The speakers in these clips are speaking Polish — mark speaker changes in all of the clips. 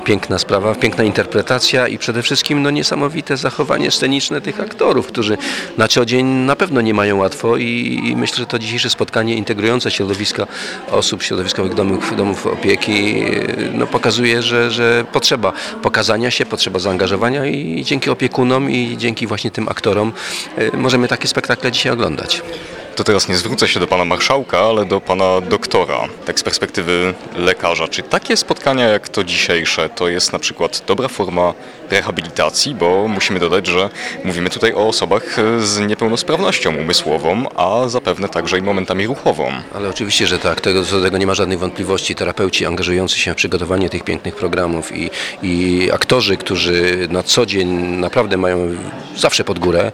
Speaker 1: Piękna sprawa, piękna interpretacja i przede wszystkim niesamowite zachowanie sceniczne tych aktorów, którzy na co dzień na pewno nie mają łatwo i myślę, że to dzisiejsze spotkanie integrujące środowiska osób środowiskowych domów opieki pokazuje, że potrzeba pokazania się, potrzeba zaangażowania i dzięki opiekunom i dzięki właśnie tym aktorom możemy takie spektakle dzisiaj oglądać.
Speaker 2: To teraz nie zwrócę się do pana marszałka, ale do pana doktora. Tak z perspektywy lekarza, czy takie spotkania jak to dzisiejsze to jest na przykład dobra forma rehabilitacji, bo musimy dodać, że mówimy tutaj o osobach z niepełnosprawnością umysłową, a zapewne także i momentami ruchową.
Speaker 1: Ale oczywiście, że tak, co do tego nie ma żadnych wątpliwości. Terapeuci angażujący się w przygotowanie tych pięknych programów i aktorzy, którzy na co dzień naprawdę mają zawsze pod górę,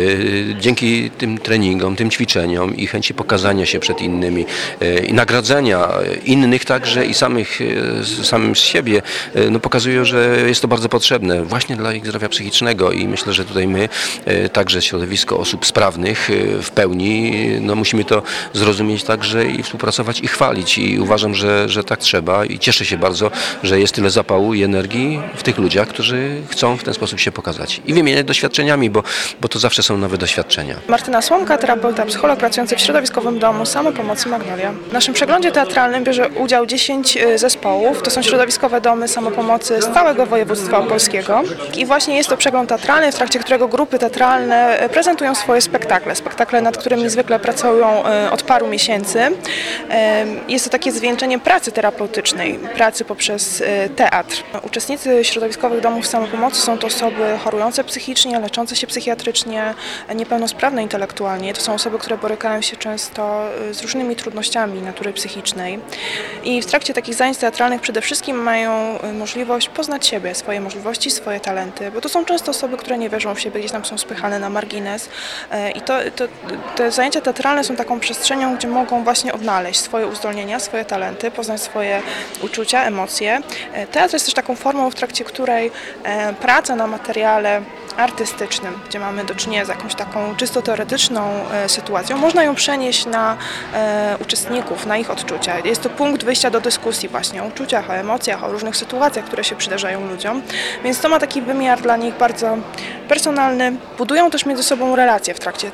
Speaker 1: dzięki tym treningom, tym ćwiczeniom i chęci pokazania się przed innymi i nagradzania innych także i samym z siebie pokazują, że jest to bardzo potrzebne właśnie dla ich zdrowia psychicznego i myślę, że tutaj my, także środowisko osób sprawnych w pełni, musimy to zrozumieć także i współpracować i chwalić i uważam, że tak trzeba i cieszę się bardzo, że jest tyle zapału i energii w tych ludziach, którzy chcą w ten sposób się pokazać i wymieniać doświadczeniami, bo to zawsze są nowe doświadczenia.
Speaker 3: Martyna Słomka, terapeuta, psycholog pracujący w środowiskowym domu samopomocy Magnolia. W naszym przeglądzie teatralnym bierze udział 10 zespołów. To są środowiskowe domy samopomocy z całego województwa opolskiego. I właśnie jest to przegląd teatralny, w trakcie którego grupy teatralne prezentują swoje spektakle, nad którymi zwykle pracują od paru miesięcy. Jest to takie zwieńczenie pracy terapeutycznej, pracy poprzez teatr. Uczestnicy środowiskowych domów samopomocy są to osoby chorujące psychicznie, leczące się psychiatrycznie, niepełnosprawne intelektualnie. To są osoby, które borykają się często z różnymi trudnościami natury psychicznej. I w trakcie takich zajęć teatralnych przede wszystkim mają możliwość poznać siebie, swoje możliwości, swoje talenty, bo to są często osoby, które nie wierzą w siebie, gdzieś tam są spychane na margines. I te zajęcia teatralne są taką przestrzenią, gdzie mogą właśnie odnaleźć swoje uzdolnienia, swoje talenty, poznać swoje uczucia, emocje. Teatr jest też taką formą, w trakcie której praca na materiale artystycznym, gdzie mamy do czynienia z jakąś taką czysto teoretyczną sytuacją, można ją przenieść na uczestników, na ich odczucia. Jest to punkt wyjścia do dyskusji właśnie o uczuciach, o emocjach, o różnych sytuacjach, które się przydarzają ludziom, więc to ma taki wymiar dla nich bardzo personalny. Budują też między sobą relacje w trakcie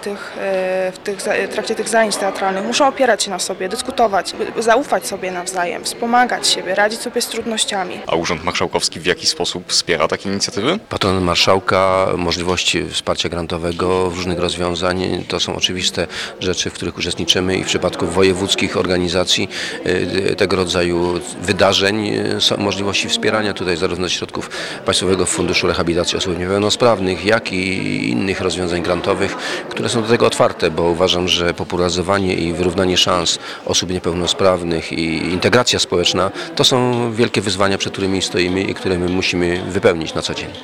Speaker 3: tych zajęć teatralnych. Muszą opierać się na sobie, dyskutować, zaufać sobie nawzajem, wspomagać siebie, radzić sobie z trudnościami.
Speaker 2: A Urząd Marszałkowski w jaki sposób wspiera takie inicjatywy?
Speaker 1: Patronat marszałka, możliwości wsparcia grantowego, różnych rozwiązań, to są oczywiste rzeczy, w których uczestniczymy i w przypadku wojewódzkich organizacji tego rodzaju wydarzeń są możliwości wspierania tutaj zarówno ze środków Państwowego Funduszu Rehabilitacji Osób Niepełnosprawnych, jak i innych rozwiązań grantowych, które są do tego otwarte, bo uważam, że popularyzowanie i wyrównanie szans osób niepełnosprawnych i integracja społeczna to są wielkie wyzwania, przed którymi stoimy i które my musimy wypełnić na co dzień.